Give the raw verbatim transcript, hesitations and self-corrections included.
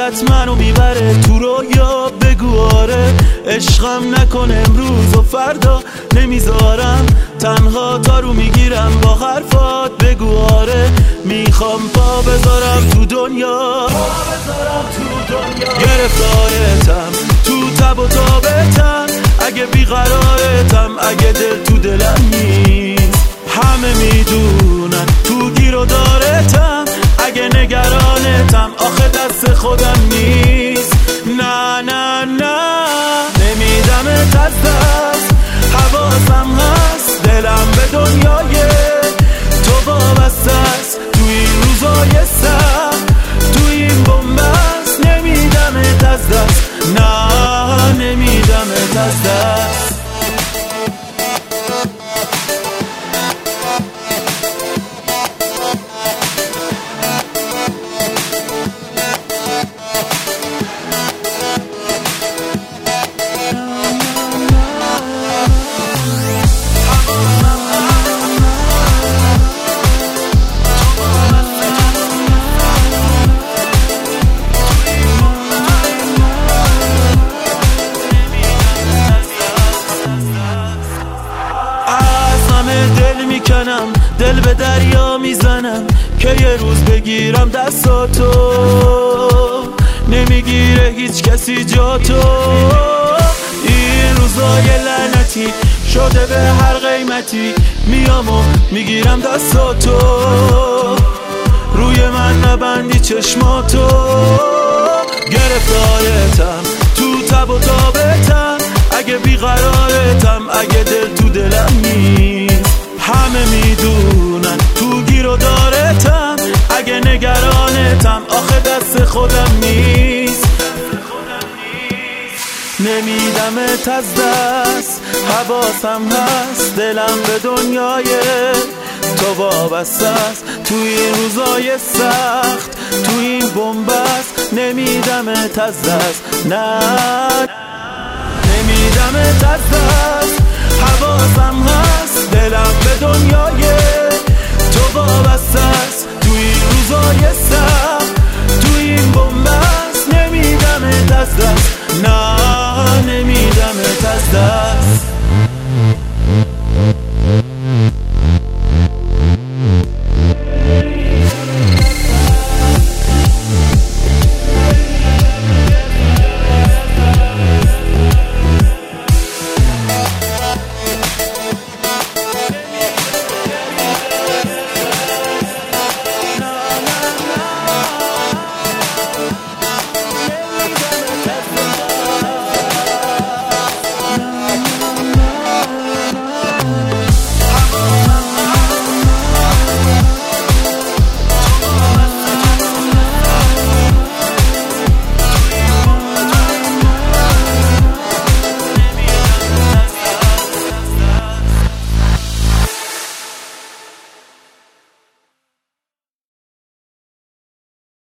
صورتت منو میبره تو رویا، بگو آره عشقم نکن امروز و فردا نمیذارم تنها تا رو میگیرم با حرفات، بگو آره میخوام پا بذارم تو دنیا، گرفتارتم تو تب و تابتم، اگه بیقرارتم، اگه دل تو دلم نیست، همه میدونن تو گیر و دارتم، اگه نگرانتم آخه دست خودم نیست. نه نه نه نمیدمت از دست، حواسم هست دلم به دنیای تو وابسته است، تو این روزای سخت تو این بنبست، نمیدمت از دست، نه نمیدمت از دست. دل میکنم دل به دریا میزنم که یه روز بگیرم دستاتو، نمیگیره هیچ کسی جاتو، این روزای لعنتی شده به هر قیمتی، میام و میگیرم دستاتو، روی من نبندی چشماتو، گرفتارتم تو تب و تابتم، اگه بیقرارتم، اگه دل تو دلم نیست، همه میدونن تو گیر و دارتم، اگه نگرانتم آخه دست خودم نیست، نمیدمت از دست، حواسم هست دلم به دنیای تو وابسته است، تو این روزای سخت تو این بنبست، نمیدمت از دست، نه نمیدمت از دست،